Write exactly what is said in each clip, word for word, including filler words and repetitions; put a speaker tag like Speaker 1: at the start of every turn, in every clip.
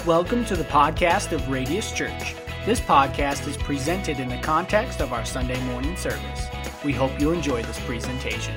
Speaker 1: Welcome to the podcast of Radius Church. This podcast is presented in the context of our Sunday morning service. We hope you enjoy this presentation.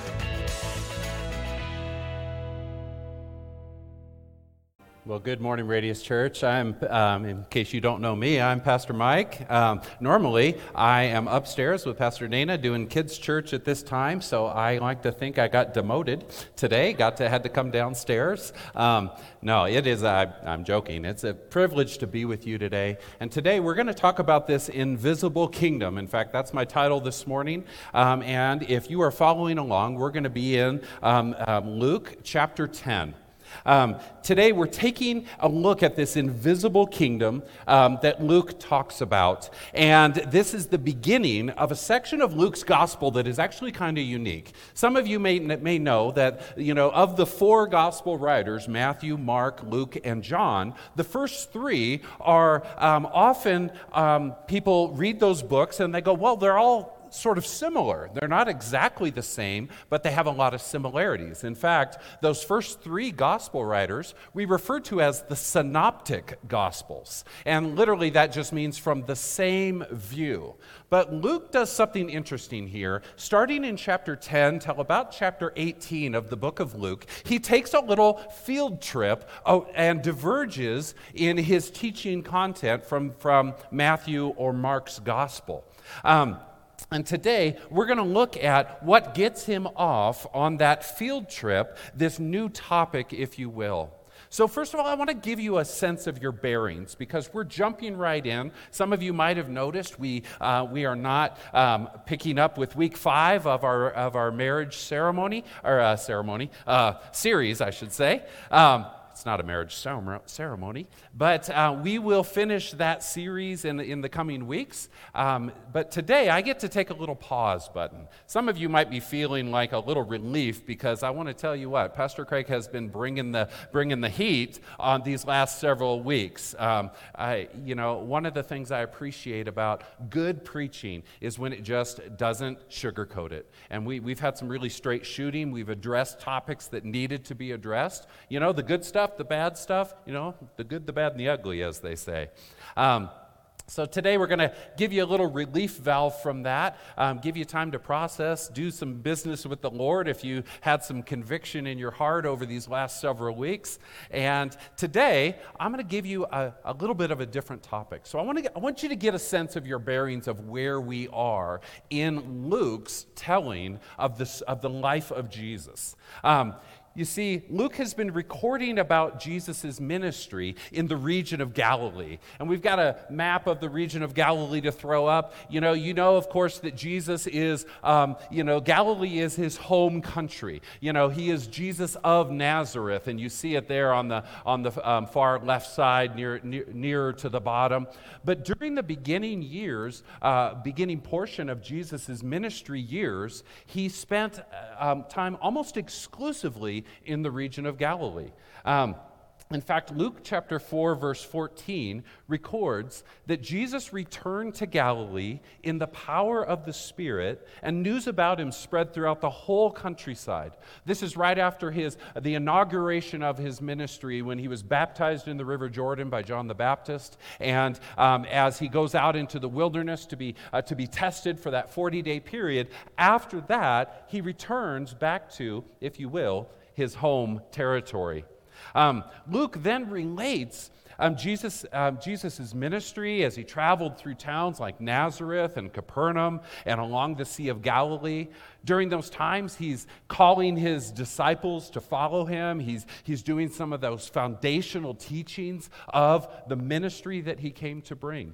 Speaker 2: Well, good morning, Radius Church. I'm, um, in case you don't know me, I'm Pastor Mike. Um, normally, I am upstairs with Pastor Dana doing kids' church at this time, so I like to think I got demoted today, got to had to come downstairs. Um, no, it is, I, I'm joking. It's a privilege to be with you today. And today, we're going to talk about this invisible kingdom. In fact, that's my title this morning. Um, and if you are following along, we're going to be in um, um, Luke chapter ten. Um, today we're taking a look at this invisible kingdom um, that Luke talks about, and this is the beginning of a section of Luke's gospel that is actually kind of unique. Some of you may may know that, you know, of the four gospel writers, Matthew, Mark, Luke, and John, the first three are um, often um, people read those books and they go, well, they're all sort of similar. They're not exactly the same, but they have a lot of similarities. In fact, those first three gospel writers we refer to as the synoptic gospels. And literally that just means from the same view. But Luke does something interesting here. Starting in chapter ten till about chapter eighteen of the book of Luke, he takes a little field trip oh, and diverges in his teaching content from, from Matthew or Mark's gospel. Um, And today, we're going to look at what gets him off on that field trip, this new topic, if you will. So first of all, I want to give you a sense of your bearings because we're jumping right in. Some of you might have noticed we uh, we are not um, picking up with week five of our of our marriage ceremony, or uh, ceremony, uh, series, I should say. Um, It's not a marriage ceremony, but uh, we will finish that series in, in the coming weeks. Um, but today, I get to take a little pause button. Some of you might be feeling like a little relief because I want to tell you what, Pastor Craig has been bringing the bringing the heat on these last several weeks. Um, I, you know, one of the things I appreciate about good preaching is when it just doesn't sugarcoat it. And we, we've had some really straight shooting. We've addressed topics that needed to be addressed. You know, the good stuff, the bad stuff, you know, the good, the bad, and the ugly, as they say. Um, so today we're going to give you a little relief valve from that, um, give you time to process, do some business with the Lord if you had some conviction in your heart over these last several weeks. And today I'm going to give you a, a little bit of a different topic. So I want to get, I want you to get a sense of your bearings of where we are in Luke's telling of this of the life of Jesus. Um, You see, Luke has been recording about Jesus' ministry in the region of Galilee. And we've got a map of the region of Galilee to throw up. You know, you know, of course, that Jesus is, um, you know, Galilee is his home country. You know, he is Jesus of Nazareth, and you see it there on the on the um, far left side, near, near nearer to the bottom. But during the beginning years, uh, beginning portion of Jesus' ministry years, he spent um, time almost exclusively in the region of Galilee. Um, in fact, Luke chapter four, verse fourteen records that Jesus returned to Galilee in the power of the Spirit, and news about him spread throughout the whole countryside. This is right after his the inauguration of his ministry when he was baptized in the River Jordan by John the Baptist, and um, as he goes out into the wilderness to be uh, to be tested for that forty-day period. After that, he returns back to, if you will, his home territory. Um, Luke then relates um, Jesus, um, Jesus' ministry as he traveled through towns like Nazareth and Capernaum and along the Sea of Galilee. During those times, he's calling his disciples to follow him. He's, he's doing some of those foundational teachings of the ministry that he came to bring.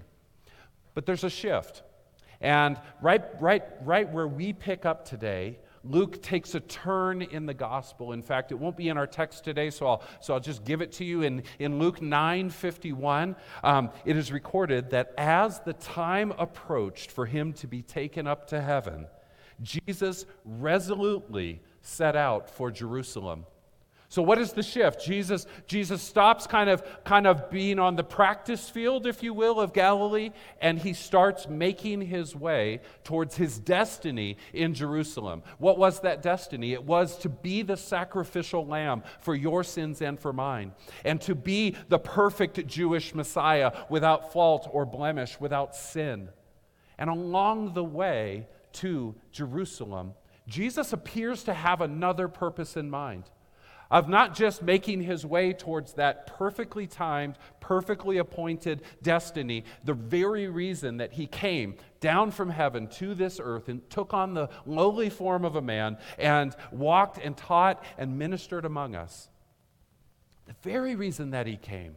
Speaker 2: But there's a shift. And right, right, right where we pick up today, Luke takes a turn in the gospel. In fact, it won't be in our text today, so I'll, so I'll just give it to you. In, in Luke nine fifty-one, um, it is recorded that as the time approached for him to be taken up to heaven, Jesus resolutely set out for Jerusalem. So what is the shift? Jesus, Jesus stops kind of, kind of being on the practice field, if you will, of Galilee, and he starts making his way towards his destiny in Jerusalem. What was that destiny? It was to be the sacrificial lamb for your sins and for mine, and to be the perfect Jewish Messiah without fault or blemish, without sin. And along the way to Jerusalem, Jesus appears to have another purpose in mind, of not just making his way towards that perfectly timed, perfectly appointed destiny, the very reason that he came down from heaven to this earth and took on the lowly form of a man and walked and taught and ministered among us. The very reason that he came.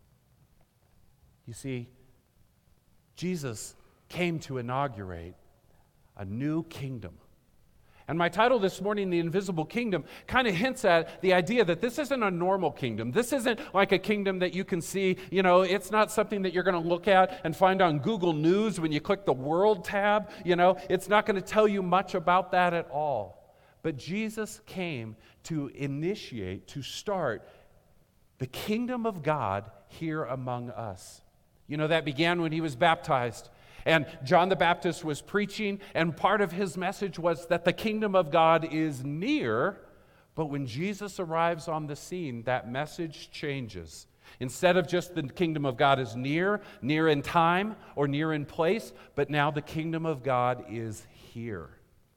Speaker 2: You see, Jesus came to inaugurate a new kingdom. And my title this morning, The Invisible Kingdom, kind of hints at the idea that this isn't a normal kingdom. This isn't like a kingdom that you can see, you know, it's not something that you're going to look at and find on Google News when you click the World tab, you know. It's not going to tell you much about that at all. But Jesus came to initiate, to start the kingdom of God here among us. You know, that began when he was baptized. And John the Baptist was preaching, and part of his message was that the kingdom of God is near. But when Jesus arrives on the scene, that message changes. Instead of just the kingdom of God is near, near in time or near in place, but now the kingdom of God is here.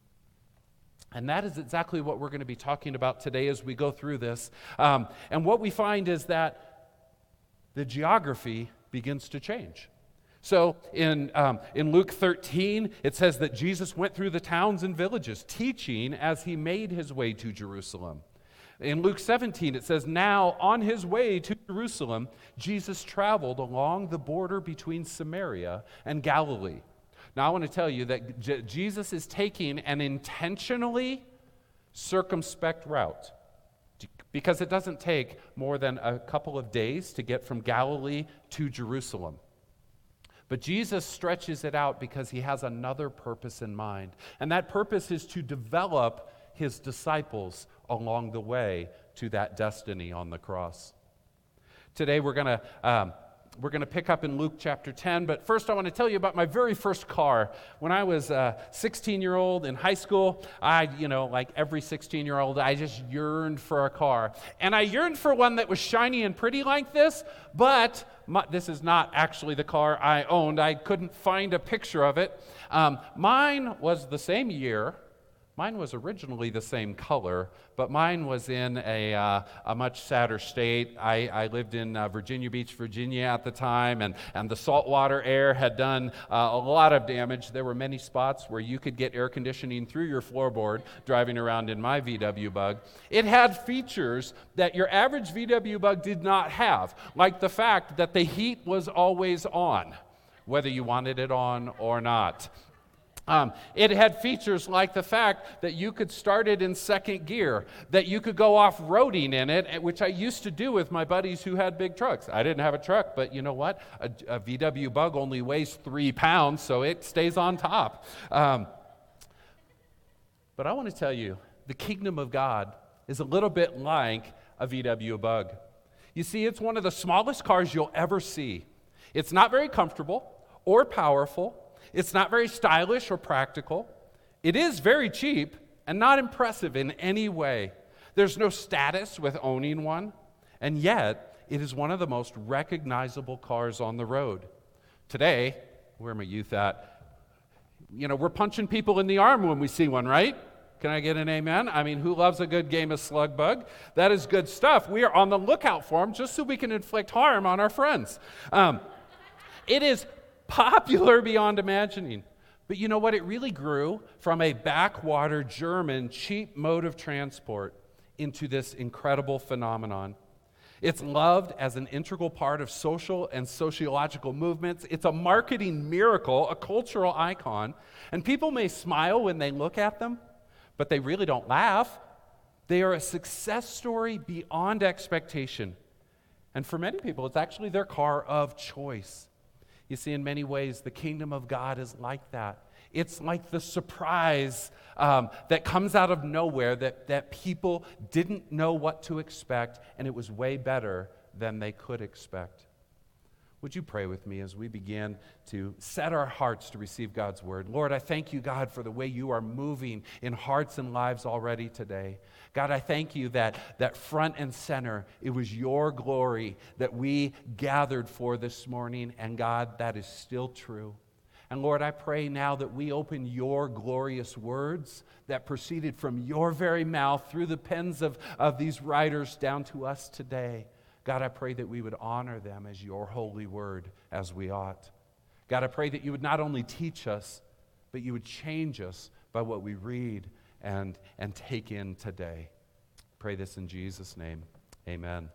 Speaker 2: And that is exactly what we're going to be talking about today as we go through this. Um, and what we find is that the geography begins to change. So in, um, in Luke thirteen, it says that Jesus went through the towns and villages, teaching as he made his way to Jerusalem. In Luke seventeen, it says, now on his way to Jerusalem, Jesus traveled along the border between Samaria and Galilee. Now I want to tell you that J- Jesus is taking an intentionally circumspect route, because it doesn't take more than a couple of days to get from Galilee to Jerusalem. But Jesus stretches it out because he has another purpose in mind. And that purpose is to develop his disciples along the way to that destiny on the cross. Today we're going to um, we're going to pick up in Luke chapter ten, but first I want to tell you about my very first car. When I was a sixteen-year-old in high school, I, you know, like every sixteen-year-old, I just yearned for a car. And I yearned for one that was shiny and pretty like this, but my, this is not actually the car I owned. I couldn't find a picture of it. Um, mine was the same year. Mine was originally the same color, but mine was in a, uh, a much sadder state. I, I lived in uh, Virginia Beach, Virginia at the time, and, and the saltwater air had done uh, a lot of damage. There were many spots where you could get air conditioning through your floorboard driving around in my V W Bug. It had features that your average V W Bug did not have, like the fact that the heat was always on, whether you wanted it on or not. Um, it had features like the fact that you could start it in second gear, that you could go off-roading in it, which I used to do with my buddies who had big trucks. I didn't have a truck, but you know what? A, a V W Bug only weighs three pounds, so it stays on top. Um, but I want to tell you, the kingdom of God is a little bit like a V W Bug. You see, it's one of the smallest cars you'll ever see. It's not very comfortable or powerful. It's not very stylish or practical. It is very cheap and not impressive in any way. There's no status with owning one, and yet it is one of the most recognizable cars on the road. Today, where are my youth at? You know, we're punching people in the arm when we see one, right? Can I get an amen? I mean, who loves a good game of slug bug? That is good stuff. We are on the lookout for them just so we can inflict harm on our friends. Um, it is popular beyond imagining. But you know what? It really grew from a backwater German cheap mode of transport into this incredible phenomenon. It's loved as an integral part of social and sociological movements. It's a marketing miracle, a cultural icon. And people may smile when they look at them, but they really don't laugh. They are a success story beyond expectation. And for many people, it's actually their car of choice. You see, in many ways, the kingdom of God is like that. It's like the surprise um, that comes out of nowhere that, that people didn't know what to expect, and it was way better than they could expect. Would you pray with me as we begin to set our hearts to receive God's word? Lord, I thank you, God, for the way you are moving in hearts and lives already today. God, I thank you that, that front and center, it was your glory that we gathered for this morning, and God, that is still true. And Lord, I pray now that we open your glorious words that proceeded from your very mouth through the pens of, of these writers down to us today. God, I pray that we would honor them as your holy word as we ought. God, I pray that you would not only teach us, but you would change us by what we read and, and take in today. Pray this in Jesus' name. Amen.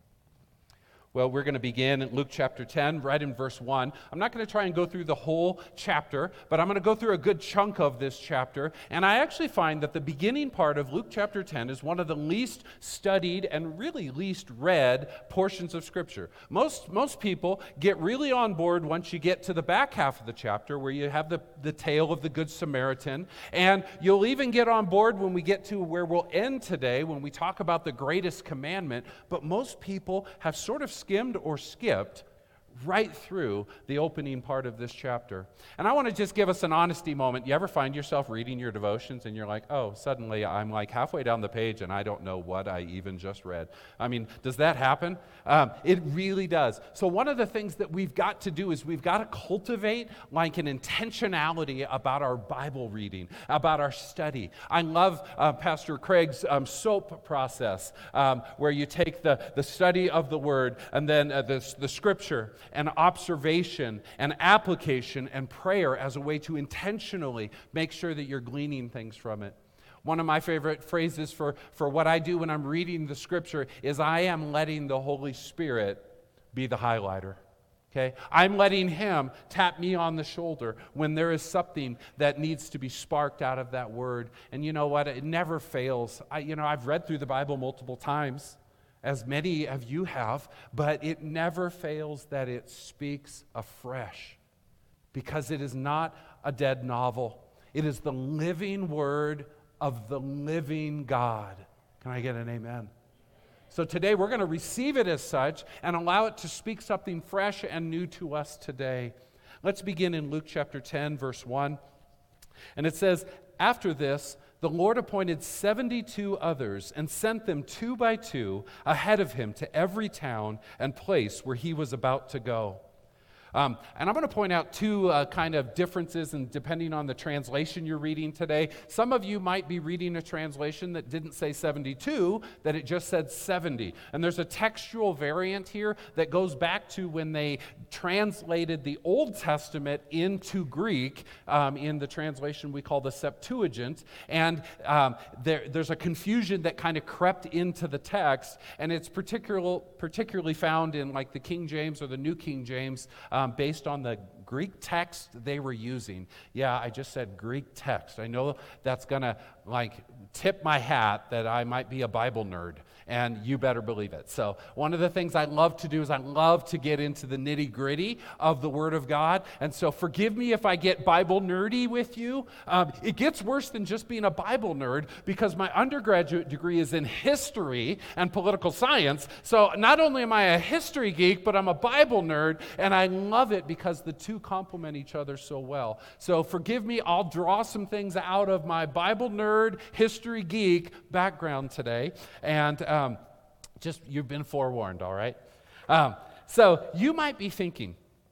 Speaker 2: Well, we're going to begin in Luke chapter ten, right in verse one. I'm not going to try and go through the whole chapter, but I'm going to go through a good chunk of this chapter. And I actually find that the beginning part of Luke chapter ten is one of the least studied and really least read portions of Scripture. Most, most people get really on board once you get to the back half of the chapter where you have the, the tale of the Good Samaritan. And you'll even get on board when we get to where we'll end today when we talk about the greatest commandment. But most people have sort of skimmed or skipped right through the opening part of this chapter. And I want to just give us an honesty moment. You ever find yourself reading your devotions and you're like, oh, suddenly I'm like halfway down the page and I don't know what I even just read? I mean, does that happen? Um, it really does. So one of the things that we've got to do is we've got to cultivate like an intentionality about our Bible reading, about our study. I love uh, Pastor Craig's um, SOAP process um, where you take the, the study of the Word and then uh, the, the Scripture and observation and application and prayer as a way to intentionally make sure that you're gleaning things from it. One of my favorite phrases for, for what I do when I'm reading the Scripture is I am letting the Holy Spirit be the highlighter. Okay? I'm letting Him tap me on the shoulder when there is something that needs to be sparked out of that word. And you know what? It never fails. I, you know, I've read through the Bible multiple times, as many of you have, but it never fails that it speaks afresh because it is not a dead novel. It is the living word of the living God. Can I get an amen? So today we're going to receive it as such and allow it to speak something fresh and new to us today. Let's begin in Luke chapter ten, verse one. And it says, after this, the Lord appointed seventy-two others and sent them two by two ahead of him to every town and place where he was about to go. Um, and I'm going to point out two uh, kind of differences, and depending on the translation you're reading today. Some of you might be reading a translation that didn't say seventy-two, that it just said seventy. And there's a textual variant here that goes back to when they translated the Old Testament into Greek um, in the translation we call the Septuagint. And um, there, there's a confusion that kind of crept into the text, and it's particular, particularly found in like the King James or the New King James, Um, based on the Greek text they were using. Yeah, I just said Greek text. I know that's going to like tip my hat that I might be a Bible nerd, and you better believe it. So one of the things I love to do is I love to get into the nitty-gritty of the Word of God, and so forgive me if I get Bible nerdy with you. Um, it gets worse than just being a Bible nerd because my undergraduate degree is in history and political science, so not only am I a history geek, but I'm a Bible nerd, and I love it because the two complement each other so well. So forgive me, I'll draw some things out of my Bible nerd, history geek background today, and um, just, you've been forewarned, all right? Um, so you might be thinking,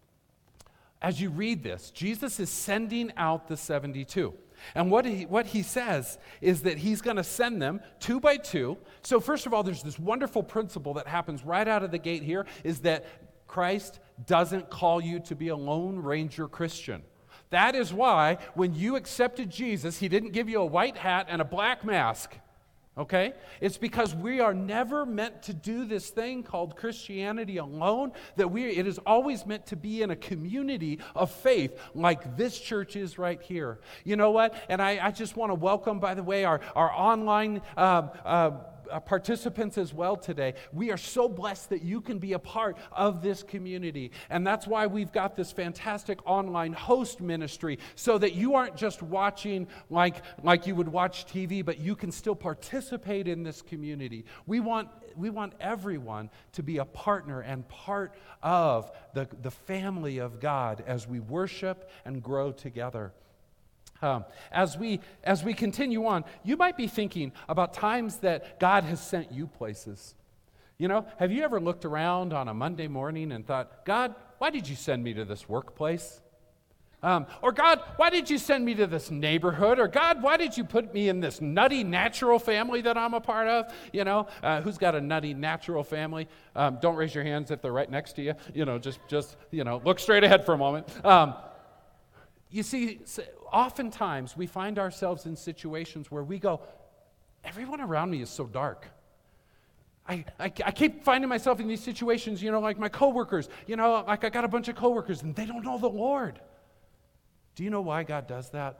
Speaker 2: as you read this, Jesus is sending out the seventy-two. And what he, what he says is that he's going to send them two by two. So first of all, there's this wonderful principle that happens right out of the gate here, is that Christ doesn't call you to be a Lone Ranger Christian. That is why when you accepted Jesus, he didn't give you a white hat and a black mask. Okay? It's because we are never meant to do this thing called Christianity alone, that we it is always meant to be in a community of faith like this church is right here. You know what? And I, I just want to welcome, by the way, our, our online uh, uh, uh, participants as well today. We are so blessed that you can be a part of this community. And that's why we've got this fantastic online host ministry, so that you aren't just watching like, like you would watch T V, but you can still participate in this community. We want, we want everyone to be a partner and part of the, the family of God as we worship and grow together. Um, as we as we continue on, you might be thinking about times that God has sent you places. You know, have you ever looked around on a Monday morning and thought, God, why did you send me to this workplace? Um, or God, why did you send me to this neighborhood? Or God, why did you put me in this nutty natural family that I'm a part of? You know, uh, who's got a nutty natural family? Um, don't raise your hands if they're right next to you. You know, just just you know, look straight ahead for a moment. Um, you see. Oftentimes, we find ourselves in situations where we go, everyone around me is so dark. I, I, I keep finding myself in these situations, you know, like my coworkers, you know, like I got a bunch of coworkers and they don't know the Lord. Do you know why God does that?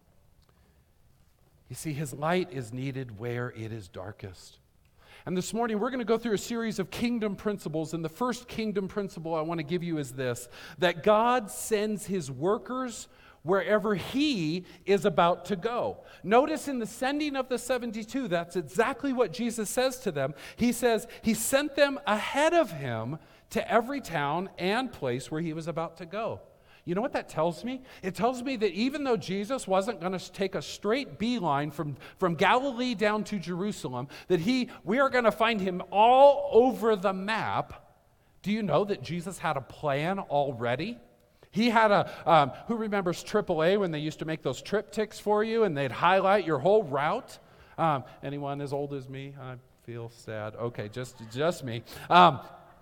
Speaker 2: You see, His light is needed where it is darkest. And this morning, we're going to go through a series of kingdom principles. And the first kingdom principle I want to give you is this, that God sends His workers wherever He is about to go. Notice in the sending of the seventy-two, that's exactly what Jesus says to them. He says He sent them ahead of Him to every town and place where He was about to go. You know what that tells me? It tells me that even though Jesus wasn't going to take a straight beeline from, from Galilee down to Jerusalem, that he we are going to find Him all over the map. Do you know that Jesus had a plan already? He had a, um, who remembers triple A when they used to make those triptychs for you and they'd highlight your whole route? Um, anyone as old as me? I feel sad. Okay, just, just me. Um,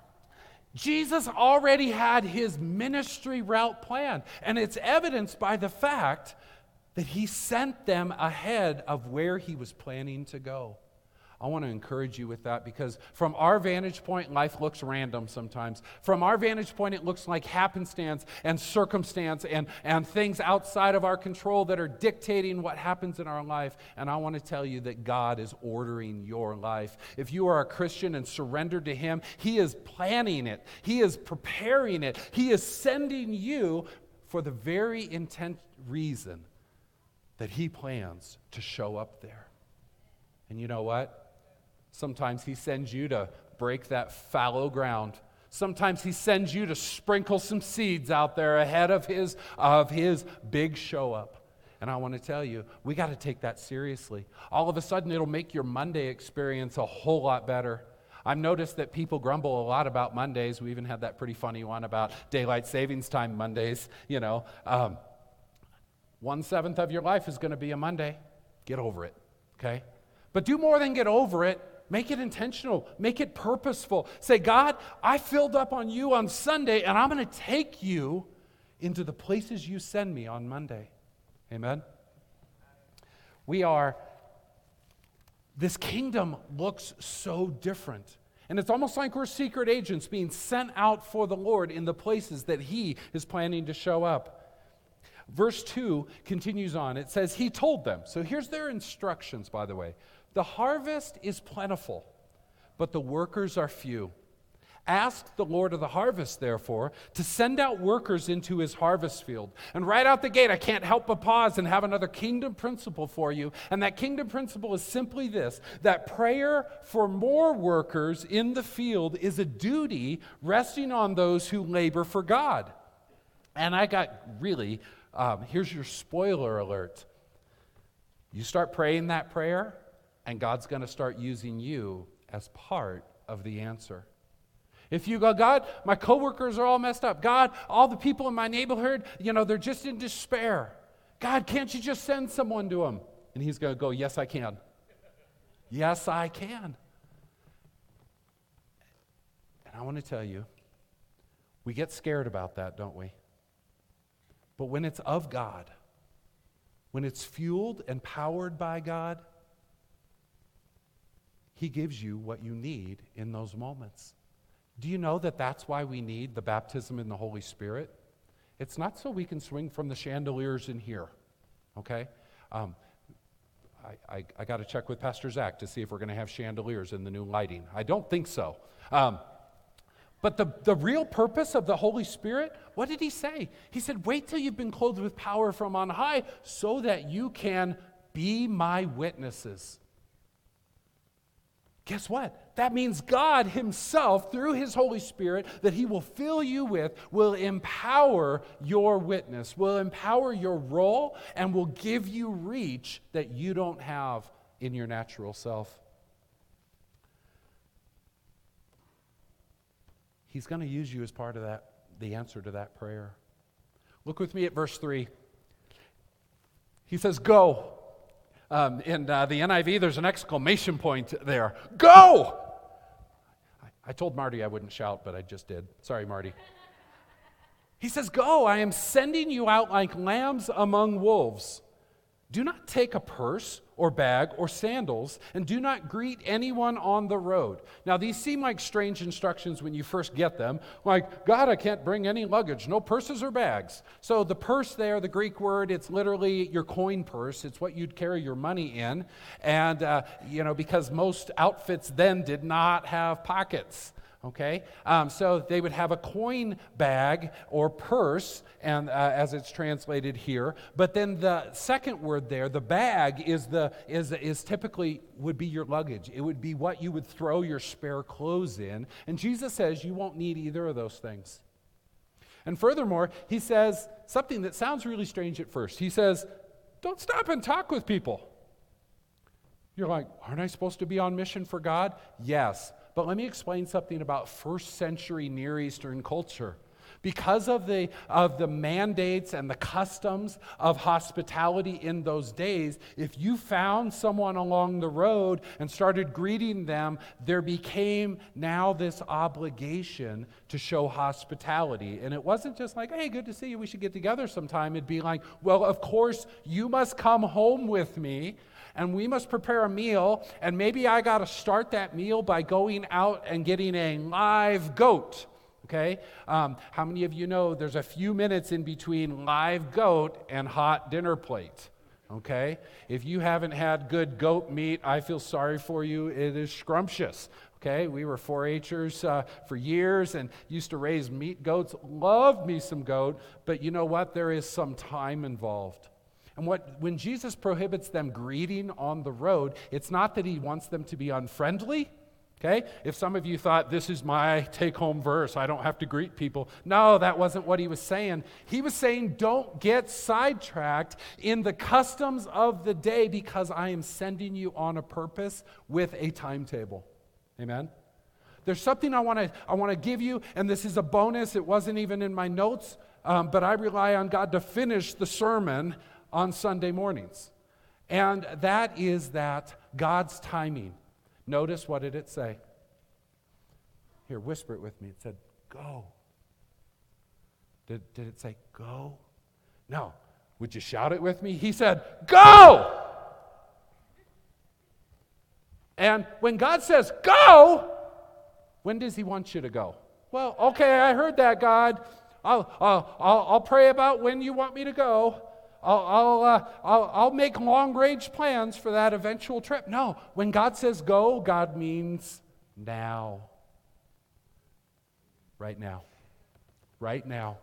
Speaker 2: Jesus already had His ministry route planned, and it's evidenced by the fact that He sent them ahead of where He was planning to go. I want to encourage you with that, because from our vantage point, life looks random sometimes. From our vantage point, it looks like happenstance and circumstance and, and things outside of our control that are dictating what happens in our life. And I want to tell you that God is ordering your life. If you are a Christian and surrendered to Him, He is planning it. He is preparing it. He is sending you for the very intent reason that He plans to show up there. And you know what? Sometimes He sends you to break that fallow ground. Sometimes He sends you to sprinkle some seeds out there ahead of His, of his big show up. And I want to tell you, we got to take that seriously. All of a sudden, it'll make your Monday experience a whole lot better. I've noticed that people grumble a lot about Mondays. We even had that pretty funny one about daylight savings time Mondays. You know, um, one-seventh of your life is going to be a Monday. Get over it, okay? But do more than get over it. Make it intentional. Make it purposeful. Say, God, I filled up on You on Sunday, and I'm going to take You into the places You send me on Monday. Amen? We are, this kingdom looks so different. And it's almost like we're secret agents being sent out for the Lord in the places that He is planning to show up. Verse two continues on. It says, He told them. So here's their instructions, by the way. The harvest is plentiful, but the workers are few. Ask the Lord of the harvest, therefore, to send out workers into His harvest field. And right out the gate, I can't help but pause and have another kingdom principle for you. And that kingdom principle is simply this, that prayer for more workers in the field is a duty resting on those who labor for God. And I got really, um, here's your spoiler alert. You start praying that prayer, and God's going to start using you as part of the answer. If you go, God, my coworkers are all messed up. God, all the people in my neighborhood, you know, they're just in despair. God, can't you just send someone to them? And He's going to go, yes, I can. Yes, I can. And I want to tell you, we get scared about that, don't we? But when it's of God, when it's fueled and powered by God, He gives you what you need in those moments. Do you know that that's why we need the baptism in the Holy Spirit? It's not so we can swing from the chandeliers in here, okay? Um, I, I, I got to check with Pastor Zach to see if we're going to have chandeliers in the new lighting. I don't think so. Um, but the, the real purpose of the Holy Spirit, what did he say? He said, wait till you've been clothed with power from on high so that you can be my witnesses. Guess what? That means God himself, through his Holy Spirit, that he will fill you with, will empower your witness, will empower your role, and will give you reach that you don't have in your natural self. He's going to use you as part of that, the answer to that prayer. Look with me at verse three. He says, go. Um, in uh, the N I V, there's an exclamation point there. Go! I, I told Marty I wouldn't shout, but I just did. Sorry, Marty. He says, go, I am sending you out like lambs among wolves. Do not take a purse or bag or sandals, and do not greet anyone on the road. Now, these seem like strange instructions when you first get them. Like, God, I can't bring any luggage, no purses or bags. So the purse there, the Greek word, it's literally your coin purse. It's what you'd carry your money in. And, uh, you know, because most outfits then did not have pockets. Okay, um, so they would have a coin bag or purse, and uh, as it's translated here. But then the second word there, the bag, is the is is typically would be your luggage. It would be what you would throw your spare clothes in. And Jesus says you won't need either of those things. And furthermore, he says something that sounds really strange at first. He says, "Don't stop and talk with people." You're like, aren't I supposed to be on mission for God? Yes. But let me explain something about first century Near Eastern culture. Because of the, of the mandates and the customs of hospitality in those days, if you found someone along the road and started greeting them, there became now this obligation to show hospitality. And it wasn't just like, hey, good to see you, we should get together sometime. It'd be like, well, of course, you must come home with me, and we must prepare a meal, and maybe I got to start that meal by going out and getting a live goat. Okay? Um, how many of you know there's a few minutes in between live goat and hot dinner plate? Okay? If you haven't had good goat meat, I feel sorry for you. It is scrumptious. Okay? We were four-H'ers uh, for years and used to raise meat goats. Loved me some goat, but you know what? There is some time involved. And what when Jesus prohibits them greeting on the road, it's not that he wants them to be unfriendly. Okay? If some of you thought this is my take-home verse, I don't have to greet people. No, that wasn't what he was saying. He was saying don't get sidetracked in the customs of the day because I am sending you on a purpose with a timetable. Amen? There's something I want to I want to give you, and this is a bonus. It wasn't even in my notes, um, but I rely on God to finish the sermon on Sunday mornings. And that is that God's timing. Notice, what did it say? Here, whisper it with me. It said, go. Did, did it say, go? No. Would you shout it with me? He said, go! And when God says, go, when does he want you to go? Well, okay, I heard that, God. I'll, I'll, I'll, I'll pray about when you want me to go. I'll, I'll, uh, I'll, I'll make long-range plans for that eventual trip. No, when God says go, God means now. Right now. Right now.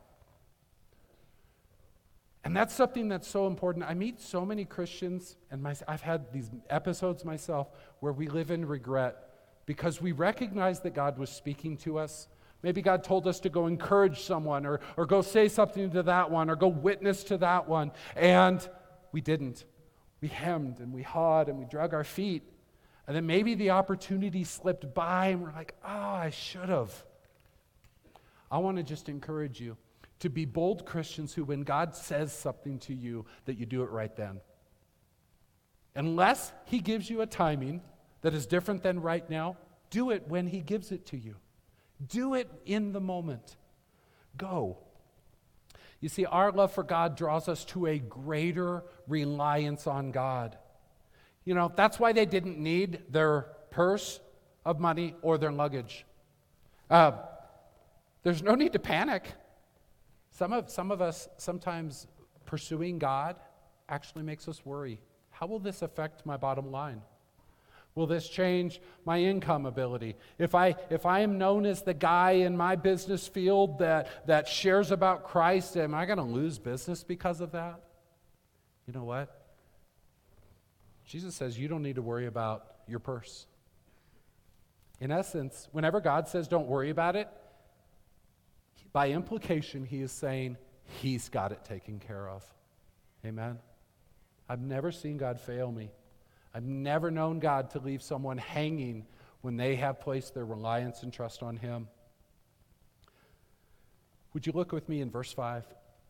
Speaker 2: And that's something that's so important. I meet so many Christians, and my, I've had these episodes myself where we live in regret because we recognize that God was speaking to us. Maybe God told us to go encourage someone or, or go say something to that one or go witness to that one. And we didn't. We hemmed and we hawed and we drug our feet. And then maybe the opportunity slipped by and we're like, oh, I should have. I want to just encourage you to be bold Christians who, when God says something to you, that you do it right then. Unless he gives you a timing that is different than right now, do it when he gives it to you. Do it in the moment. Go. You see, our love for God draws us to a greater reliance on God. You know, that's why they didn't need their purse of money or their luggage. Uh, there's no need to panic. Some of, some of us, sometimes pursuing God actually makes us worry. how will this affect my bottom line? Will this change my income ability? If I if I am known as the guy in my business field that, that shares about Christ, am I going to lose business because of that? You know what? Jesus says you don't need to worry about your purse. In essence, whenever God says don't worry about it, by implication, he is saying he's got it taken care of. Amen? I've never seen God fail me. I've never known God to leave someone hanging when they have placed their reliance and trust on him. Would you look with me in verse five?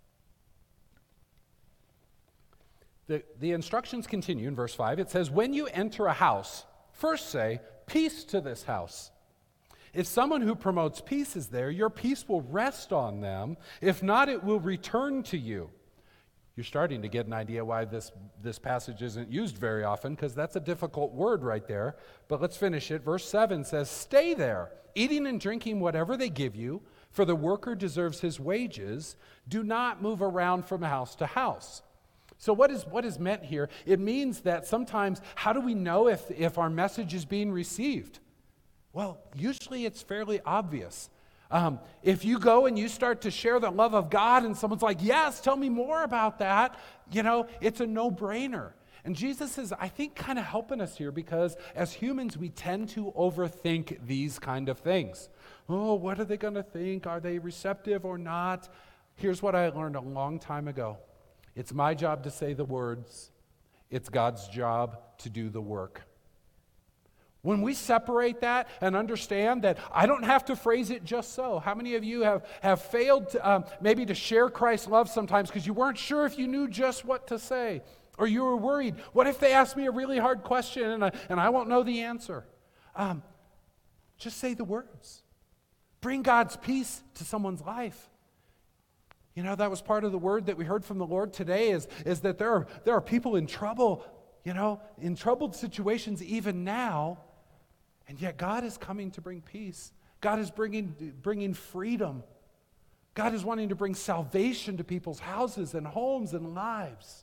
Speaker 2: The, the instructions continue in verse five. It says, when you enter a house, first say, peace to this house. If someone who promotes peace is there, your peace will rest on them. If not, it will return to you. You're starting to get an idea why this, this passage isn't used very often, because that's a difficult word right there. But let's finish it. Verse seven says, stay there, eating and drinking whatever they give you, for the worker deserves his wages. Do not move around from house to house. So what is what is meant here? It means that sometimes, how do we know if, if our message is being received? Well, usually it's fairly obvious. Um, if you go and you start to share the love of God and someone's like, yes, tell me more about that, you know, it's a no-brainer. And Jesus is, I think, kind of helping us here because as humans, we tend to overthink these kind of things. Oh, what are they going to think? Are they receptive or not? Here's what I learned a long time ago. It's my job to say the words. It's God's job to do the work. When we separate that and understand that I don't have to phrase it just so. How many of you have, have failed to, um, maybe to share Christ's love sometimes because you weren't sure if you knew just what to say? Or you were worried, what if they ask me a really hard question and I, and I won't know the answer? Um, just say the words. Bring God's peace to someone's life. You know, that was part of the word that we heard from the Lord today is, is that there are, there are people in trouble, you know, in troubled situations even now. And yet God is coming to bring peace. God is bringing, bringing freedom. God is wanting to bring salvation to people's houses and homes and lives.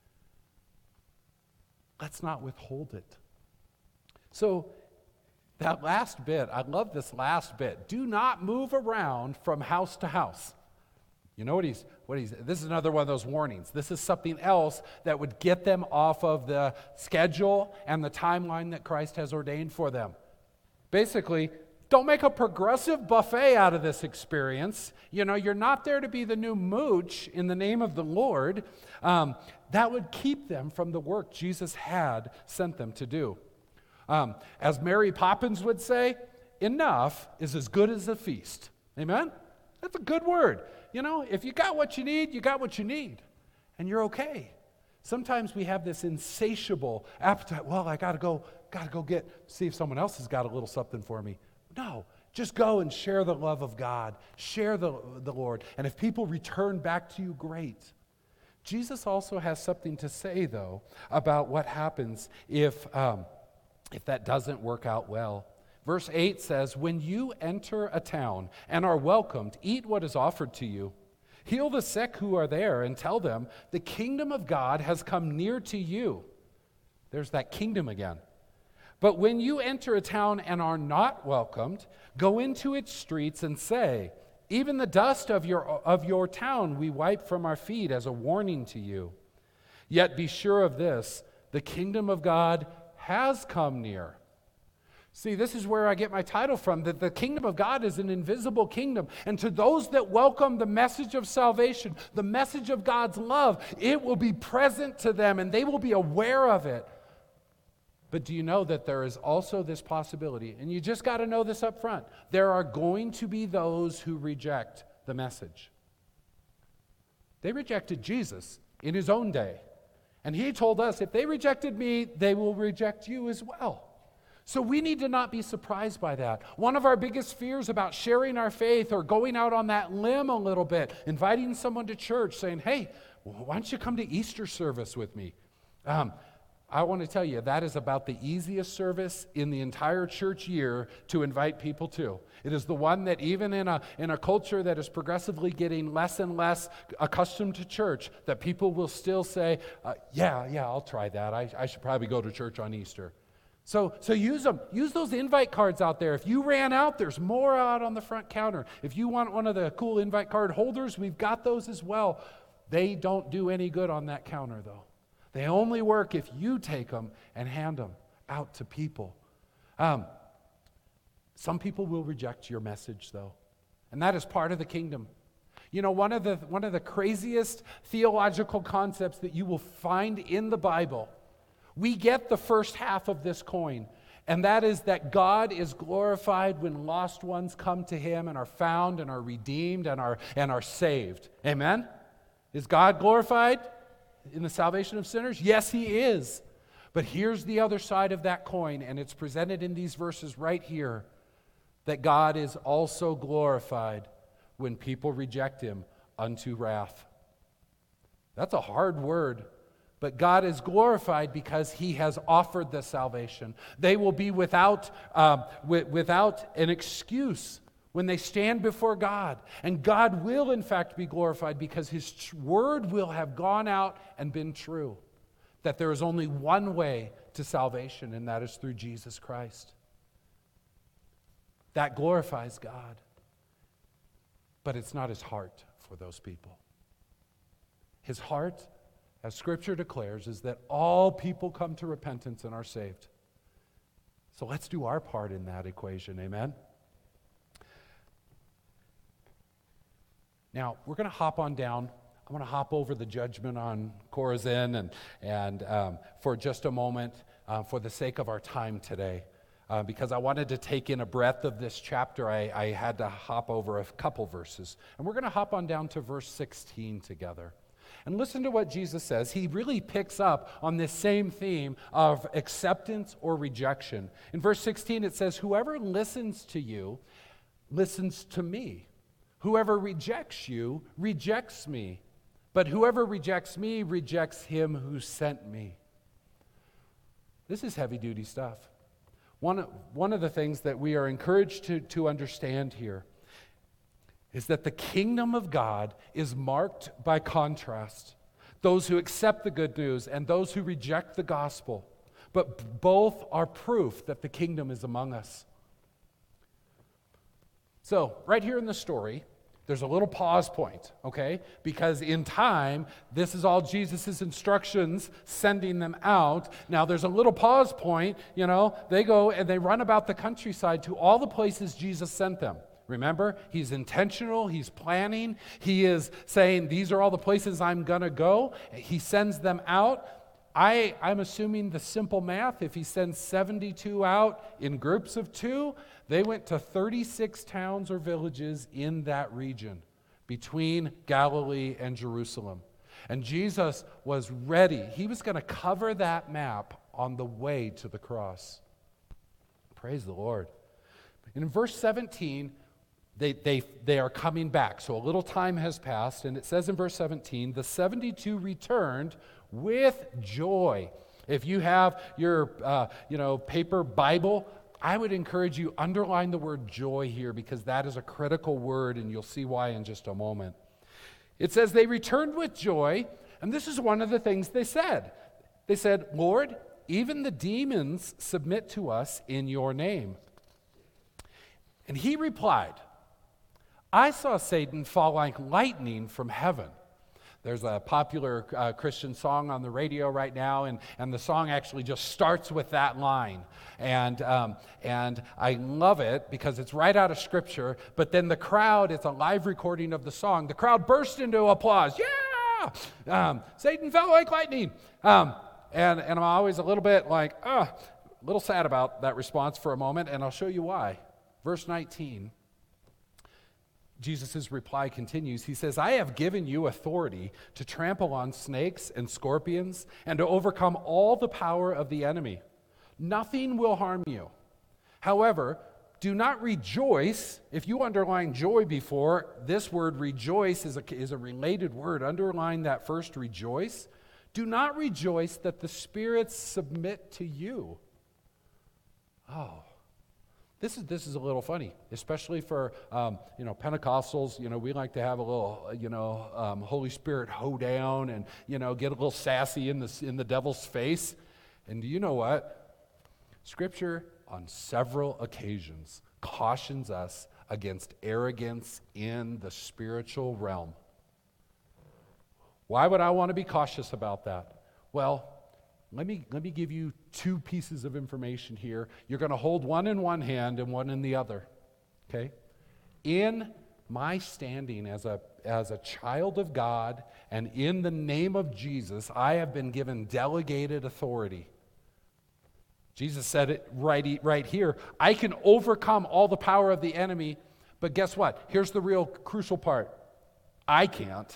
Speaker 2: Let's not withhold it. So that last bit, I love this last bit. Do not move around from house to house. You know what he's, what he's, this is another one of those warnings. This is something else that would get them off of the schedule and the timeline that Christ has ordained for them. Basically, don't make a progressive buffet out of this experience. You know, you're not there to be the new mooch in the name of the Lord. Um, that would keep them from the work Jesus had sent them to do. Um, as Mary Poppins would say, enough is as good as a feast. Amen? That's a good word. You know, if you got what you need, you got what you need. And you're okay. Sometimes we have this insatiable appetite. Well, I got to go, got to go get, see if someone else has got a little something for me. No, just go and share the love of God. Share the, the Lord. And if people return back to you, great. Jesus also has something to say, though, about what happens if, um, if that doesn't work out well. Verse eight says, when you enter a town and are welcomed, eat what is offered to you. Heal the sick who are there and tell them, the kingdom of God has come near to you. There's that kingdom again. But when you enter a town and are not welcomed, go into its streets and say, even the dust of your, of your town we wipe from our feet as a warning to you. Yet be sure of this, the kingdom of God has come near. See, this is where I get my title from, that the kingdom of God is an invisible kingdom. And to those that welcome the message of salvation, the message of God's love, it will be present to them and they will be aware of it. But do you know that there is also this possibility, and you just got to know this up front, there are going to be those who reject the message. They rejected Jesus in his own day. And he told us, if they rejected me, they will reject you as well. So we need to not be surprised by that. One of our biggest fears about sharing our faith or going out on that limb a little bit, inviting someone to church, saying, hey, why don't you come to Easter service with me? Um,
Speaker 3: I want to tell you, that is about the easiest service in the entire church year to invite people to. It is the one that even in a, in a culture that is progressively getting less and less accustomed to church, that people will still say, uh, yeah, yeah, I'll try that. I, I should probably go to church on Easter. So, so use them. Use those invite cards out there. If you ran out, there's more out on the front counter. If you want one of the cool invite card holders, we've got those as well. They don't do any good on that counter, though. They only work if you take them and hand them out to people. Um, some people will reject your message, though, and that is part of the kingdom. You know, one of the one of the craziest theological concepts that you will find in the Bible, we get the first half of this coin, and that is that God is glorified when lost ones come to Him and are found and are redeemed and are and are saved. Amen? Is God glorified in the salvation of sinners? Yes, He is. But here's the other side of that coin, and it's presented in these verses right here, that God is also glorified when people reject Him unto wrath. That's a hard word, but God is glorified because He has offered the salvation. They will be without, um, w- without an excuse when they stand before God. And God will, in fact, be glorified because His tr- word will have gone out and been true. That there is only one way to salvation, and that is through Jesus Christ. That glorifies God. But it's not His heart for those people. His heart, as Scripture declares, is that all people come to repentance and are saved. So let's do our part in that equation, amen? Now, we're going to hop on down. I'm going to hop over the judgment on Chorazin and, and um, for just a moment uh, for the sake of our time today. Uh, because I wanted to take in a breadth of this chapter, I, I had to hop over a couple verses. And we're going to hop on down to verse sixteen together. And listen to what Jesus says. He really picks up on this same theme of acceptance or rejection. In verse sixteen, it says, "Whoever listens to you listens to me. Whoever rejects you rejects me. But whoever rejects me rejects Him who sent me." This is heavy-duty stuff. One, one of the things that we are encouraged to, to understand here is that the kingdom of God is marked by contrast. Those who accept the good news and those who reject the gospel. But both are proof that the kingdom is among us. So, right here in the story, there's a little pause point, okay? Because in time, this is all Jesus' instructions, sending them out. Now, there's a little pause point, you know, they go and they run about the countryside to all the places Jesus sent them. Remember, He's intentional, He's planning, He is saying, these are all the places I'm going to go. He sends them out. I, I'm assuming the simple math, if He sends seventy-two out in groups of two, they went to thirty-six towns or villages in that region between Galilee and Jerusalem. And Jesus was ready. He was going to cover that map on the way to the cross. Praise the Lord. In verse seventeen, they, they, they are coming back. So a little time has passed, and it says in verse seventeen, "The seventy-two returned with joy." If you have your uh, you know, paper Bible, I would encourage you, underline the word joy here because that is a critical word, and you'll see why in just a moment. It says they returned with joy, and this is one of the things they said. They said, "Lord, even the demons submit to us in your name." And He replied, "I saw Satan fall like lightning from heaven." There's a popular uh, Christian song on the radio right now, and, and the song actually just starts with that line. And, um, and I love it because it's right out of Scripture, but then the crowd, it's a live recording of the song, the crowd burst into applause. Yeah! Um, Satan fell like lightning. Um, and, and I'm always a little bit like, oh, a little sad about that response for a moment, and I'll show you why. Verse nineteen. Jesus' reply continues. He says, "I have given you authority to trample on snakes and scorpions and to overcome all the power of the enemy. Nothing will harm you. However, do not rejoice." If you underline joy before, this word rejoice is a, is a related word. Underline that first, rejoice. Do not rejoice that the spirits submit to you. Oh, this is this is a little funny, especially for um, you know Pentecostals. You know, we like to have a little uh, you know um, Holy Spirit hoedown and you know get a little sassy in the in the devil's face. And do you know what? Scripture on several occasions cautions us against arrogance in the spiritual realm. Why would I want to be cautious about that? Well, let me let me give you two pieces of information here. You're going to hold one in one hand and one in the other. Okay? In my standing as a as a child of God and in the name of Jesus, I have been given delegated authority. Jesus said it right, right here. I can overcome all the power of the enemy, but guess what? Here's the real crucial part. I can't.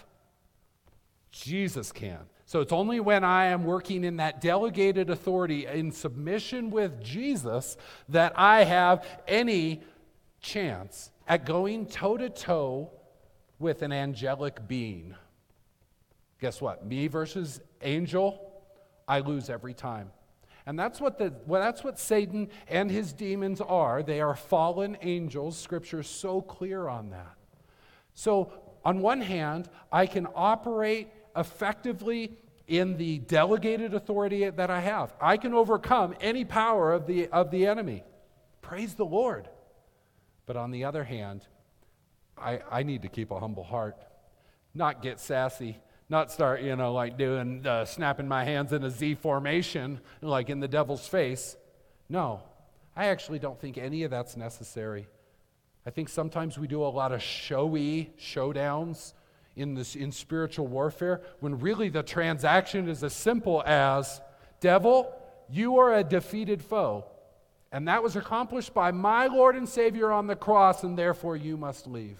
Speaker 3: Jesus can. So it's only when I am working in that delegated authority in submission with Jesus that I have any chance at going toe-to-toe with an angelic being. Guess what? Me versus angel, I lose every time. And that's what the well, that's what Satan and his demons are. They are fallen angels. Scripture is so clear on that. So on one hand, I can operate effectively in the delegated authority that I have. I can overcome any power of the of the enemy. Praise the Lord. But on the other hand, I, I need to keep a humble heart, not get sassy. Not start, you know, like doing, uh, snapping my hands in a Z formation, like in the devil's face. No, I actually don't think any of that's necessary. I think sometimes we do a lot of showy showdowns in this in spiritual warfare, when really the transaction is as simple as, devil, you are a defeated foe. And that was accomplished by my Lord and Savior on the cross, and therefore you must leave.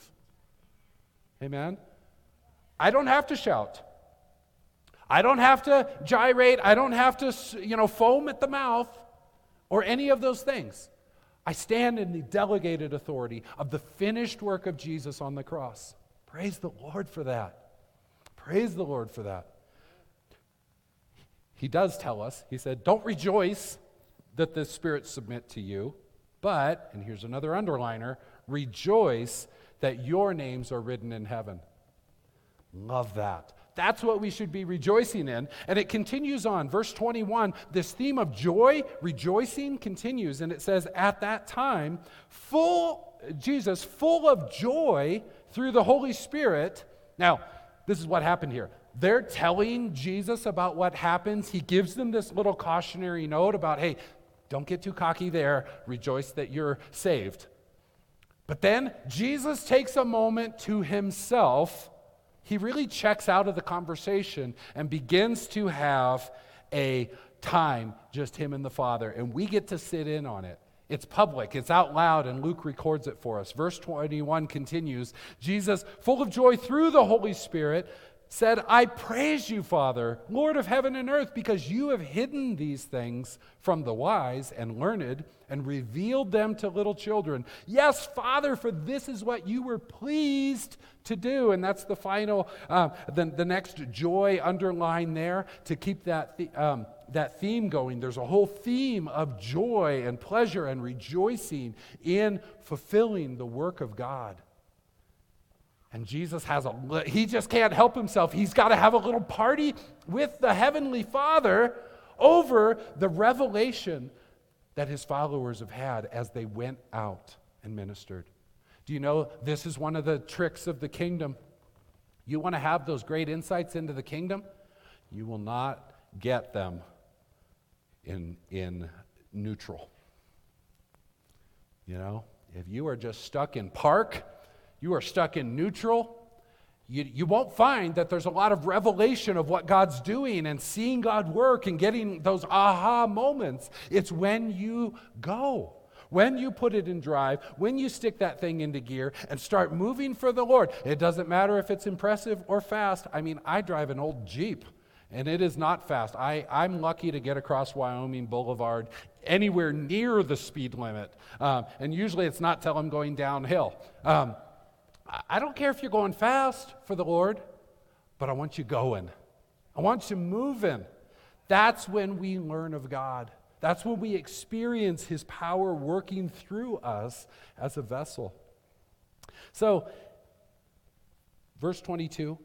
Speaker 3: Amen? I don't have to shout. I don't have to gyrate. I don't have to, you know, foam at the mouth or any of those things. I stand in the delegated authority of the finished work of Jesus on the cross. Praise the Lord for that. Praise the Lord for that. He does tell us, he said, don't rejoice that the spirits submit to you, but, and here's another underliner, rejoice that your names are written in heaven. Love that. That's what we should be rejoicing in. And it continues on. Verse twenty-one, this theme of joy, rejoicing, continues. And it says, at that time, full, Jesus, full of joy through the Holy Spirit. Now, this is what happened here. They're telling Jesus about what happens. He gives them this little cautionary note about, hey, don't get too cocky there. Rejoice that you're saved. But then Jesus takes a moment to himself. He really checks out of the conversation and begins to have a time, just him and the Father, and we get to sit in on it. It's public, it's out loud, and Luke records it for us. Verse twenty-one continues, Jesus, full of joy through the Holy Spirit, said, I praise you, Father, Lord of heaven and earth, because you have hidden these things from the wise and learned and revealed them to little children. Yes, Father, for this is what you were pleased to do. And that's the final, uh, the, the next joy underlined there to keep that, th- um, that theme going. There's a whole theme of joy and pleasure and rejoicing in fulfilling the work of God. And Jesus has a, he just can't help himself. He's got to have a little party with the Heavenly Father over the revelation that his followers have had as they went out and ministered. Do you know this is one of the tricks of the kingdom? You want to have those great insights into the kingdom? You will not get them in, in neutral. You know, if you are just stuck in park, you are stuck in neutral, you, you won't find that there's a lot of revelation of what God's doing and seeing God work and getting those aha moments. It's when you go, when you put it in drive, when you stick that thing into gear and start moving for the Lord. It doesn't matter if it's impressive or fast. I mean, I drive an old Jeep, and it is not fast. I, I'm lucky to get across Wyoming Boulevard anywhere near the speed limit. Um, and usually it's not till I'm going downhill. Um, I don't care if you're going fast for the Lord, but I want you going. I want you moving. That's when we learn of God. That's when we experience his power working through us as a vessel. So, verse twenty-two,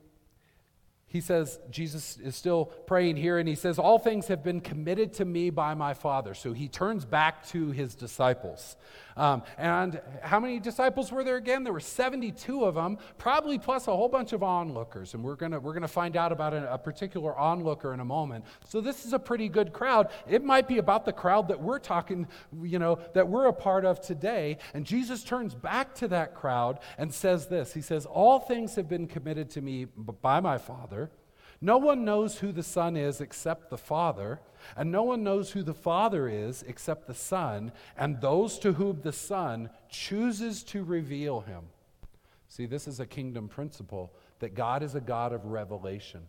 Speaker 3: he says, Jesus is still praying here, and he says, all things have been committed to me by my Father. So he turns back to his disciples. Um, and how many disciples were there again? There were seventy-two of them, probably plus a whole bunch of onlookers. And we're going we're gonna find out about a, a particular onlooker in a moment. So this is a pretty good crowd. It might be about the crowd that we're talking, you know, that we're a part of today. And Jesus turns back to that crowd and says this. He says, all things have been committed to me by my Father. No one knows who the Son is except the Father, and no one knows who the Father is except the Son, and those to whom the Son chooses to reveal him. See, this is a kingdom principle, that God is a God of revelation.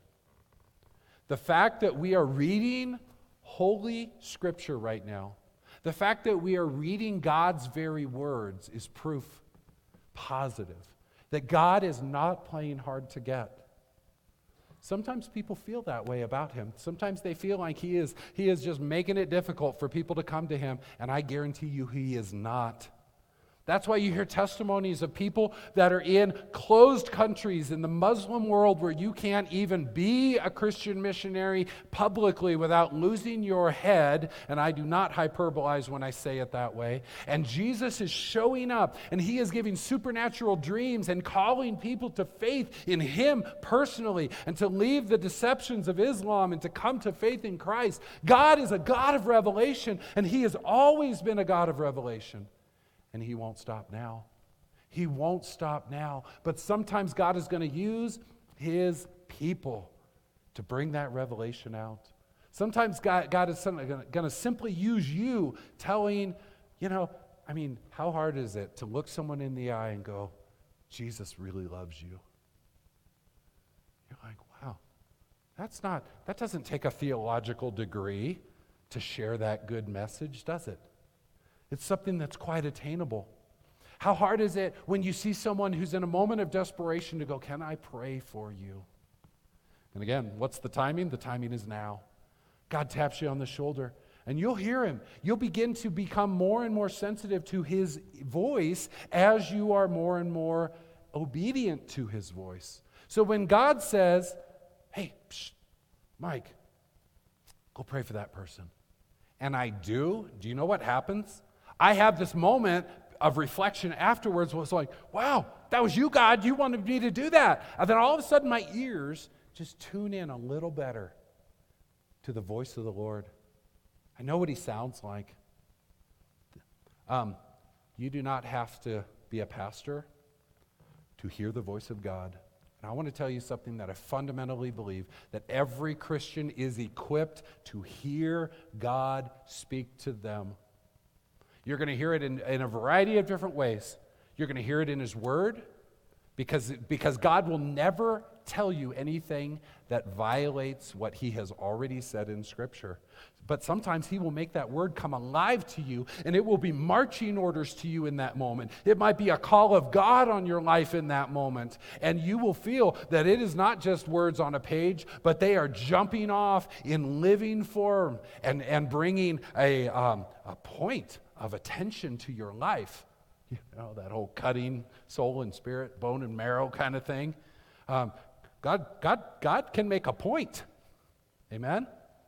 Speaker 3: The fact that we are reading Holy Scripture right now, the fact that we are reading God's very words is proof positive that God is not playing hard to get. Sometimes people feel that way about him. Sometimes they feel like he is, he is just making it difficult for people to come to him, and I guarantee you he is not. That's why you hear testimonies of people that are in closed countries in the Muslim world where you can't even be a Christian missionary publicly without losing your head, and I do not hyperbolize when I say it that way. And Jesus is showing up, and he is giving supernatural dreams and calling people to faith in him personally and to leave the deceptions of Islam and to come to faith in Christ. God is a God of revelation, and he has always been a God of revelation. And he won't stop now. He won't stop now. But sometimes God is going to use his people to bring that revelation out. Sometimes God, God is going to simply use you telling, you know, I mean, how hard is it to look someone in the eye and go, Jesus really loves you? You're like, wow, that's not, that doesn't take a theological degree to share that good message, does it? It's something that's quite attainable. How hard is it when you see someone who's in a moment of desperation to go, can I pray for you? And again, what's the timing? The timing is now. God taps you on the shoulder, and you'll hear him. You'll begin to become more and more sensitive to his voice as you are more and more obedient to his voice. So when God says, hey, psh, Mike, go pray for that person. And I do, do you know what happens? I have this moment of reflection afterwards where it's like, wow, that was you, God. You wanted me to do that. And then all of a sudden my ears just tune in a little better to the voice of the Lord. I know what he sounds like. Um, you do not have to be a pastor to hear the voice of God. And I want to tell you something that I fundamentally believe, that every Christian is equipped to hear God speak to them. You're going to hear it in, in a variety of different ways. You're going to hear it in his word, because, because God will never tell you anything that violates what he has already said in Scripture. But sometimes he will make that word come alive to you, and it will be marching orders to you in that moment. It might be a call of God on your life in that moment, and you will feel that it is not just words on a page, but they are jumping off in living form and, and bringing a, um, a point of attention to your life. You know, that whole cutting soul and spirit, bone and marrow kind of thing. Um, God, God, God can make a point. Amen?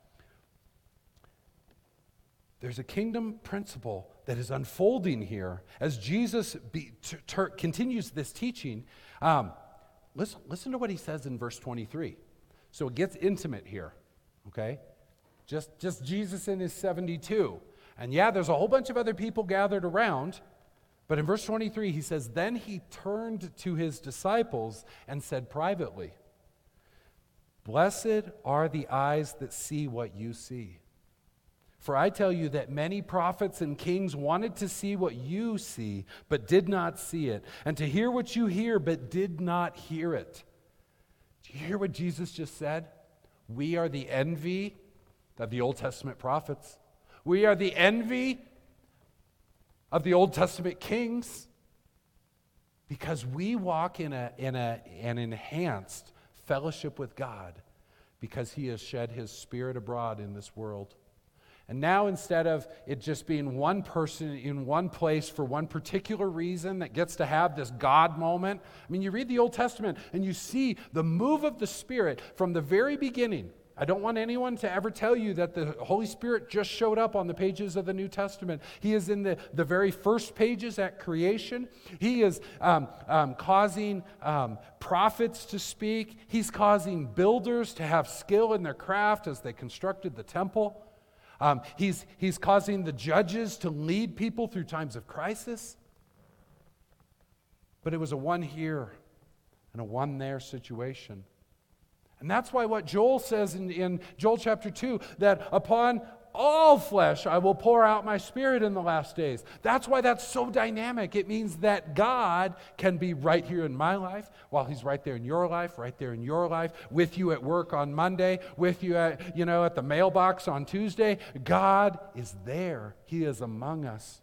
Speaker 3: There's a kingdom principle that is unfolding here as Jesus be, ter, ter, continues this teaching. Um, listen, listen to what he says in verse twenty-three. So it gets intimate here, okay? Just, just Jesus and his seventy-two. And yeah, there's a whole bunch of other people gathered around. But in verse twenty-three, he says, then he turned to his disciples and said privately, blessed are the eyes that see what you see. For I tell you that many prophets and kings wanted to see what you see, but did not see it, and to hear what you hear, but did not hear it. Do you hear what Jesus just said? We are the envy of the Old Testament prophets. We are the envy of the Old Testament kings, because we walk in a in a an enhanced fellowship with God, because he has shed his Spirit abroad in this world. And now, instead of it just being one person in one place for one particular reason that gets to have this God moment, I mean, you read the Old Testament and you see the move of the Spirit from the very beginning. I don't want anyone to ever tell you that the Holy Spirit just showed up on the pages of the New Testament. He is in the, the very first pages at creation. He is um, um, causing um, prophets to speak. He's causing builders to have skill in their craft as they constructed the temple. Um, he's, he's causing the judges to lead people through times of crisis. But it was a one here and a one there situation. And that's why what Joel says in, in Joel chapter two, that upon all flesh I will pour out my Spirit in the last days. That's why that's so dynamic. It means that God can be right here in my life, while he's right there in your life, right there in your life, with you at work on Monday, with you at, you know, at the mailbox on Tuesday. God is there. He is among us.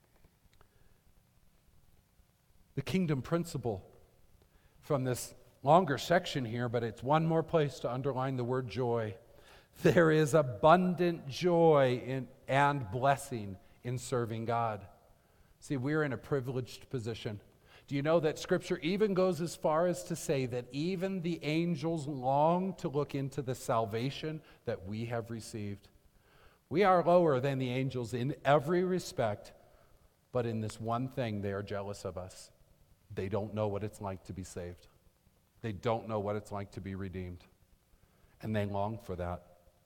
Speaker 3: The kingdom principle from this longer section here, but it's one more place to underline the word joy. There is abundant joy in, and blessing in serving God. See, we're in a privileged position. Do you know that Scripture even goes as far as to say that even the angels long to look into the salvation that we have received? We are lower than the angels in every respect, but in this one thing, they are jealous of us. They don't know what it's like to be saved. They don't know what it's like to be redeemed. And they long for that.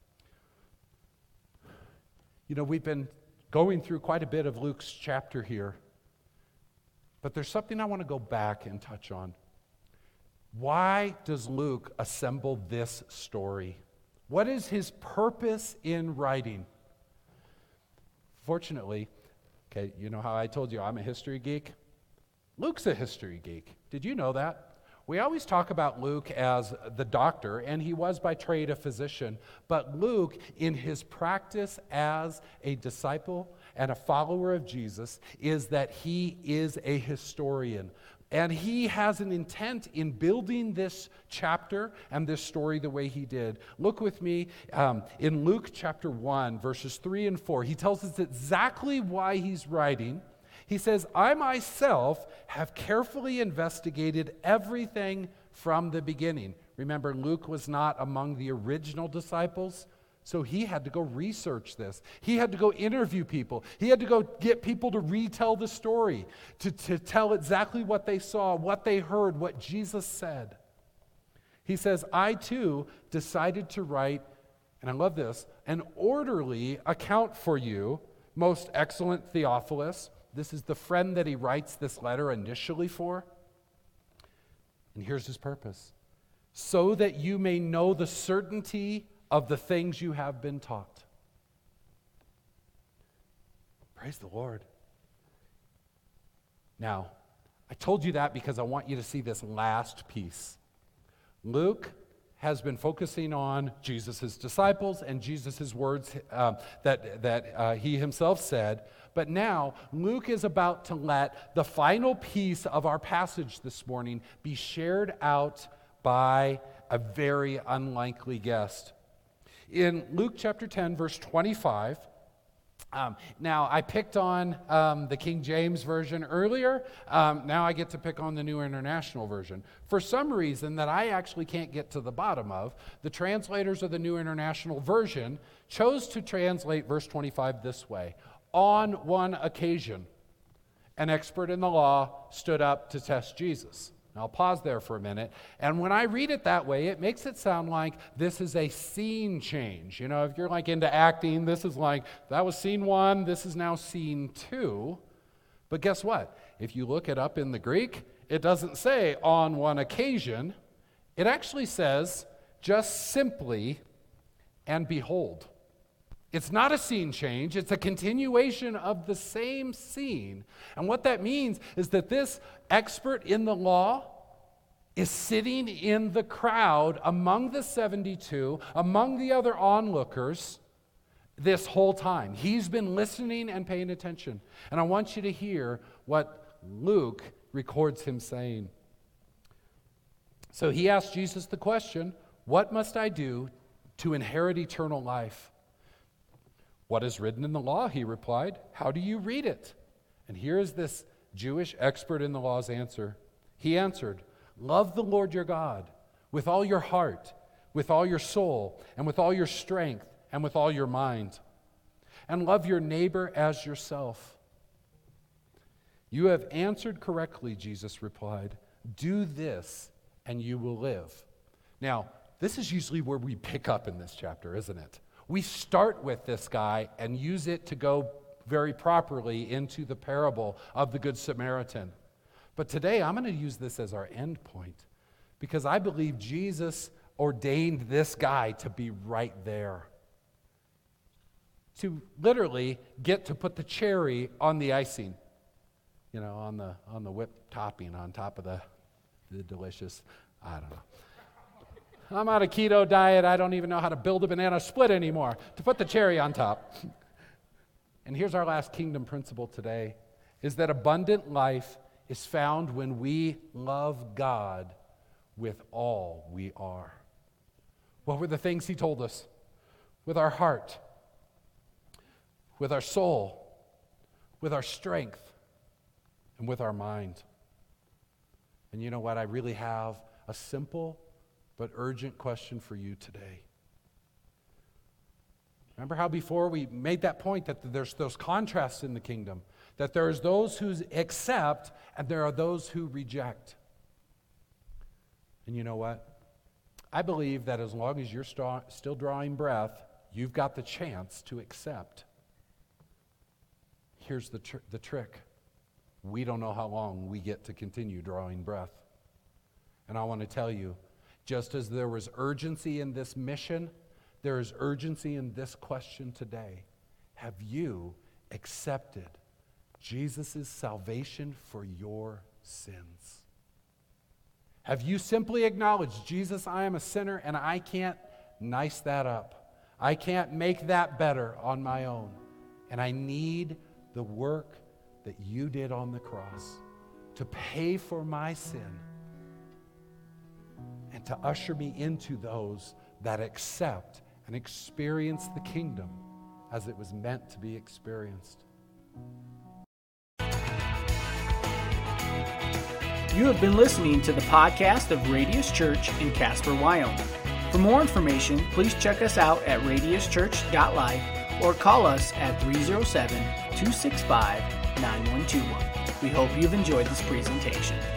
Speaker 3: You know, we've been going through quite a bit of Luke's chapter here. But there's something I want to go back and touch on. Why does Luke assemble this story? What is his purpose in writing? Fortunately, okay, you know how I told you I'm a history geek? Luke's a history geek. Did you know that? We always talk about Luke as the doctor, and he was by trade a physician. But Luke, in his practice as a disciple and a follower of Jesus, is that he is a historian. And he has an intent in building this chapter and this story the way he did. Look with me um, in Luke chapter one, verses three and four. He tells us exactly why he's writing. He says, I myself have carefully investigated everything from the beginning. Remember, Luke was not among the original disciples, so he had to go research this. He had to go interview people. He had to go get people to retell the story, to, to tell exactly what they saw, what they heard, what Jesus said. He says, I too decided to write, and I love this, an orderly account for you, most excellent Theophilus. This is the friend that he writes this letter initially for. And here's his purpose. So that you may know the certainty of the things you have been taught. Praise the Lord. Now, I told you that because I want you to see this last piece. Luke has been focusing on Jesus' disciples and Jesus' words uh, that, that uh, he himself said. But now, Luke is about to let the final piece of our passage this morning be shared out by a very unlikely guest. In Luke chapter ten, verse twenty-five, um, now I picked on um, the King James Version earlier. Um, now I get to pick on the New International Version. For some reason that I actually can't get to the bottom of, the translators of the New International Version chose to translate verse twenty-five this way. On one occasion, an expert in the law stood up to test Jesus. Now, I'll pause there for a minute. And when I read it that way, it makes it sound like this is a scene change. You know, if you're like into acting, this is like, that was scene one, this is now scene two. But guess what? If you look it up in the Greek, it doesn't say on one occasion. It actually says just simply, and behold. It's not a scene change, it's a continuation of the same scene. And what that means is that this expert in the law is sitting in the crowd among the seventy-two, among the other onlookers, this whole time. He's been listening and paying attention. And I want you to hear what Luke records him saying. So he asked Jesus the question, what must I do to inherit eternal life. What is written in the law? He replied. How do you read it? And here is this Jewish expert in the law's answer. He answered, love the Lord your God with all your heart, with all your soul, and with all your strength, and with all your mind. And love your neighbor as yourself. You have answered correctly, Jesus replied. Do this, and you will live. Now, this is usually where we pick up in this chapter, isn't it? We start with this guy and use it to go very properly into the parable of the Good Samaritan. But today, I'm going to use this as our end point because I believe Jesus ordained this guy to be right there. To literally get to put the cherry on the icing, you know, on the on the whipped topping on top of the, the delicious, I don't know. I'm on a keto diet. I don't even know how to build a banana split anymore. To put the cherry on top. And here's our last kingdom principle today, is that abundant life is found when we love God with all we are. What were the things he told us? With our heart, with our soul, with our strength, and with our mind. And you know what? I really have a simple but urgent question for you today. Remember how before we made that point that there's those contrasts in the kingdom, that there's those who accept and there are those who reject. And you know what? I believe that as long as you're st- still drawing breath, you've got the chance to accept. Here's the, tr- the trick. We don't know how long we get to continue drawing breath. And I want to tell you, just as there was urgency in this mission, there is urgency in this question today. Have you accepted Jesus' salvation for your sins? Have you simply acknowledged, Jesus, I am a sinner and I can't nice that up. I can't make that better on my own. And I need the work that you did on the cross to pay for my sin and to usher me into those that accept and experience the kingdom as it was meant to be experienced.
Speaker 1: You have been listening to the podcast of Radius Church in Casper, Wyoming. For more information, please check us out at radius church dot life or call us at three oh seven, two six five, nine one two one. We hope you've enjoyed this presentation.